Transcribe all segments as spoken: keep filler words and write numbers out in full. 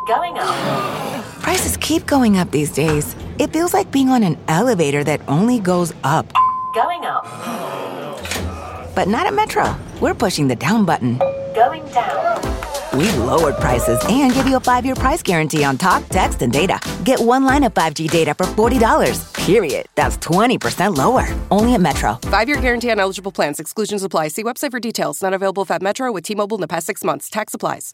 Going up. Prices keep going up these days. It feels like being on an elevator that only goes up. Going up. But not at Metro. We're pushing the down button. Going down. We've lowered prices and give you a five-year price guarantee on talk, text, and data. Get one line of five G data for forty dollars. Period. That's twenty percent lower. Only at Metro. Five-year guarantee on eligible plans. Exclusions apply. See website for details. Not available at Metro with T-Mobile in the past six months. Tax applies.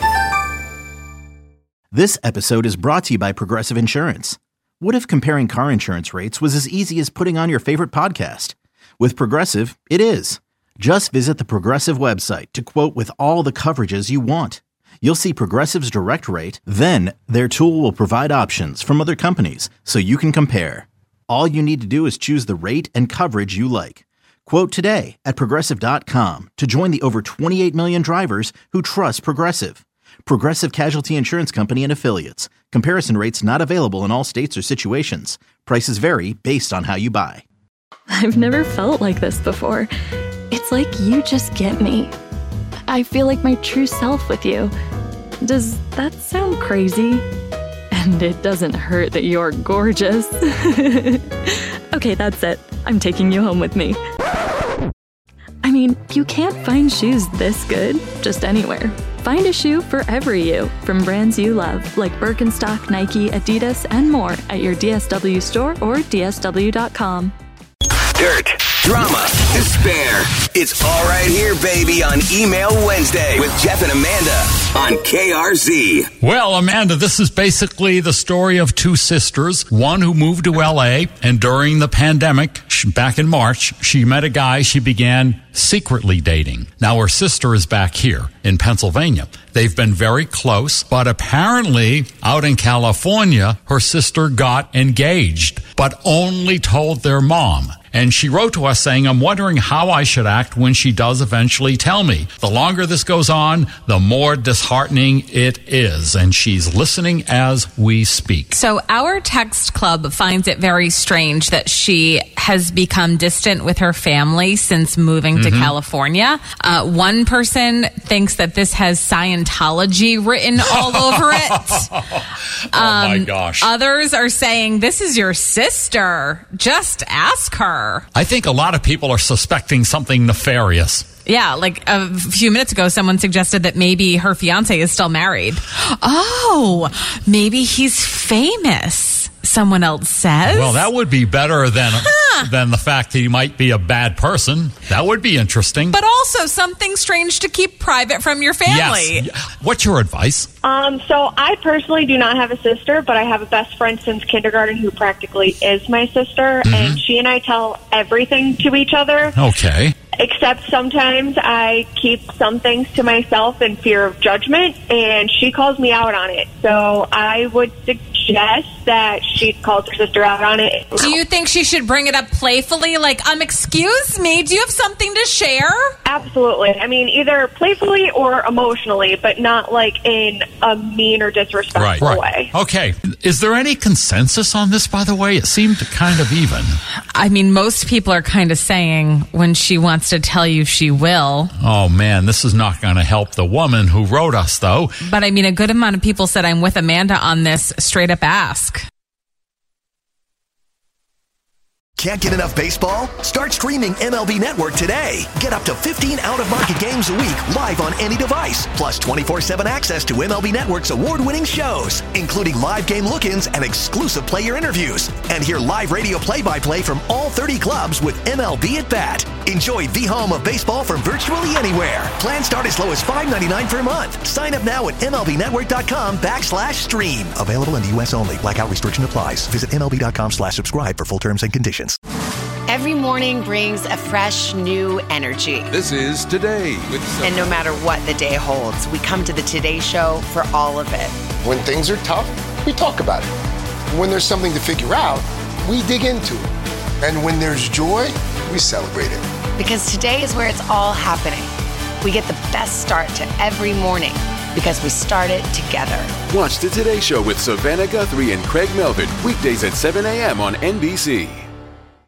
This episode is brought to you by Progressive Insurance. What if comparing car insurance rates was as easy as putting on your favorite podcast? With Progressive, it is. Just visit the Progressive website to quote with all the coverages you want. You'll see Progressive's direct rate, then their tool will provide options from other companies so you can compare. All you need to do is choose the rate and coverage you like. Quote today at Progressive dot com to join the over twenty-eight million drivers who trust Progressive. Progressive Casualty Insurance Company and Affiliates. Comparison rates not available in all states or situations. Prices vary based on how you buy. I've never felt like this before. It's like you just get me. I feel like my true self with you. Does that sound crazy? And it doesn't hurt that you're gorgeous. Okay, that's it. I'm taking you home with me. I mean, you can't find shoes this good just anywhere. Find a shoe for every you, from brands you love, like Birkenstock, Nike, Adidas, and more at your D S W store or D S W dot com. Dirt, drama, despair. It's all right here, baby, on Email Wednesday with Jeff and Amanda on K R Z. Well, Amanda, this is basically the story of two sisters, one who moved to L A, and during the pandemic, back in March, she met a guy she began secretly dating. Now, her sister is back here in Pennsylvania. They've been very close, but apparently out in California, her sister got engaged, but only told their mom. And she wrote to us saying, I'm wondering how I should act when she does eventually tell me. The longer this goes on, the more disheartening it is. And she's listening as we speak. So our text club finds it very strange that she has become distant with her family since moving mm-hmm. to California. Uh, one person thinks that this has Scientology written all over it. oh, um, my gosh. Others are saying, this is your sister. Just ask her. I think a lot of people are suspecting something nefarious. Yeah, like a few minutes ago, someone suggested that maybe her fiance is still married. Oh, maybe he's famous, someone else says. Well, that would be better than huh. than the fact that he might be a bad person. That would be interesting. But also something strange to keep private from your family. Yes. What's your advice? Um, so I personally do not have a sister, but I have a best friend since kindergarten who practically is my sister, mm-hmm. and she and I tell everything to each other. Okay. Except sometimes I keep some things to myself in fear of judgment, and she calls me out on it. So I would suggest that she calls her sister out on it. Do you think she should bring it up playfully? Like, um, excuse me, do you have something to share? Absolutely. I mean, either playfully or emotionally, but not like in a mean or disrespectful right, right. way. Okay. Is there any consensus on this, by the way? It seemed kind of even. I mean, most people are kind of saying when she wants to tell you, she will. Oh, man, this is not going to help the woman who wrote us, though. But, I mean, a good amount of people said I'm with Amanda on this. Straight up ask. Can't get enough baseball? Start streaming M L B Network today. Get up to fifteen out-of-market games a week live on any device, plus twenty-four seven access to M L B Network's award-winning shows, including live game look-ins and exclusive player interviews. And hear live radio play-by-play from all thirty clubs with M L B at Bat. Enjoy the home of baseball from virtually anywhere. Plans start as low as five ninety-nine per month. Sign up now at MLBnetwork.com backslash stream. Available in the U S only. Blackout restriction applies. Visit MLB.com slash subscribe for full terms and conditions. Every morning brings a fresh, new energy. This is Today. With some- and no matter what the day holds, we come to the Today Show for all of it. When things are tough, we talk about it. When there's something to figure out, we dig into it. And when there's joy, we celebrate it. Because today is where it's all happening. We get the best start to every morning because we start it together. Watch the Today Show with Savannah Guthrie and Craig Melvin weekdays at seven a.m. on N B C.